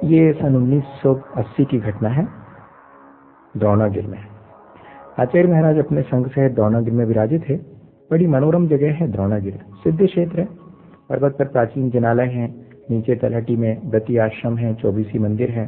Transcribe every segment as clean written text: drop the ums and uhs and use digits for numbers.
ये सन 1980 की घटना है। द्रोणागिरी में आचार्य महाराज अपने संघ सहित द्रोणागिरी में विराजित थे। बड़ी मनोरम जगह है द्रोणागिरी, सिद्ध क्षेत्र है। पर्वत पर प्राचीन जिनालय हैं, नीचे तलहटी में व्रती आश्रम है, 24 मंदिर है।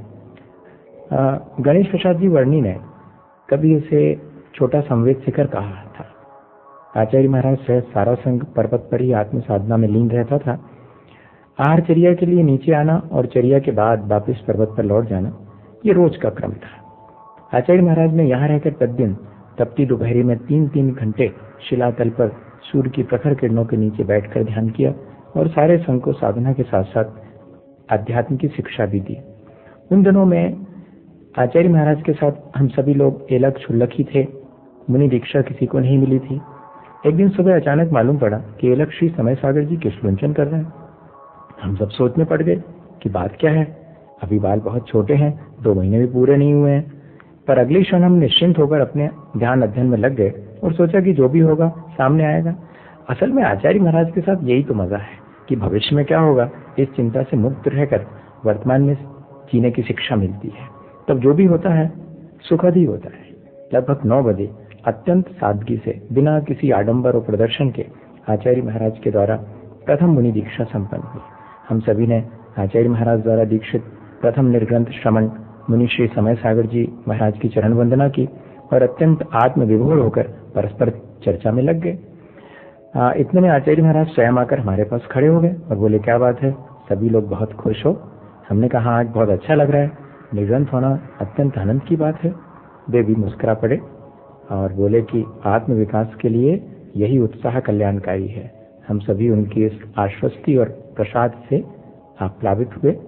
गणेश प्रसाद जी वर्णी ने कभी इसे छोटा संवेद शिखर कहा था। आचार्य महाराज सहित सारा संघ पर्वत पर ही आत्म साधना में लीन रहता था। आहार चर्या के लिए नीचे आना और चर्या के बाद वापस पर्वत पर लौट जाना, ये रोज का क्रम था। आचार्य महाराज ने यहाँ रहकर प्रतिदिन तपती दोपहरी में 3-3 घंटे शिलातल पर सूर्य की प्रखर किरणों के नीचे बैठकर ध्यान किया और सारे संघ को साधना के साथ साथ अध्यात्म की शिक्षा भी दी। उन दिनों में आचार्य महाराज के साथ हम सभी लोग एलक क्षुल्लक ही थे। मुनि दीक्षा किसी को नहीं मिली थी। एक दिन सुबह अचानक मालूम पड़ा कि एलक श्री समय सागर जी किशलुंचन कर रहे हैं। हम सब सोच में पड़ गए कि बात क्या है। अभी बाल बहुत छोटे हैं, 2 महीने भी पूरे नहीं हुए हैं। पर अगले क्षण हम निश्चिंत होकर अपने ध्यान अध्ययन में लग गए और सोचा कि जो भी होगा सामने आएगा। असल में आचार्य महाराज के साथ यही तो मजा है कि भविष्य में क्या होगा इस चिंता से मुक्त रहकर वर्तमान में जीने की शिक्षा मिलती है। तब जो भी होता है सुखद ही होता है। लगभग 9 बजे अत्यंत सादगी से बिना किसी आडंबर और प्रदर्शन के आचार्य महाराज के द्वारा प्रथम मुनि दीक्षा संपन्न हुई। हम सभी ने आचार्य महाराज द्वारा दीक्षित प्रथम निर्ग्रंथ श्रमण मुनि श्री समय सागर जी महाराज की चरण वंदना की और अत्यंत आत्म विभोर होकर परस्पर चर्चा में लग गए। इतने में आचार्य महाराज स्वयं आकर हमारे पास खड़े हो गए और बोले, क्या बात है, सभी लोग बहुत खुश हो? हमने कहा, आज बहुत अच्छा लग रहा है, निर्ग्रंथ होना अत्यंत आनंद की बात है। वे भी मुस्कुरा पड़े और बोले कि आत्म विकास के लिए यही उत्साह कल्याणकारी है। हम सभी उनकी इस आश्वस्ति और प्रसाद से आप्लावित हुए।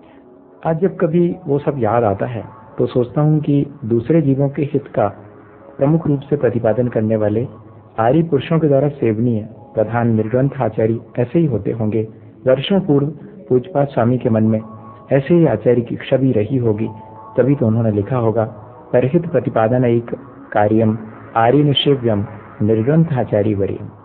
आज जब कभी वो सब याद आता है तो सोचता हूँ कि दूसरे जीवों के हित का प्रमुख रूप से प्रतिपादन करने वाले आर्य पुरुषों के द्वारा सेवनीय प्रधान निर्ग्रंथ आचार्य ऐसे ही होते होंगे। वर्षों पूर्व पूज्यपाद स्वामी के मन में ऐसे ही आचार्य की इच्छा भी रही होगी, तभी तो उन्होंने लिखा होगा, परहित प्रतिपादन एक कार्यम आर्य निषेव्यम निर्ग्रंथ आचार्य वरीयम।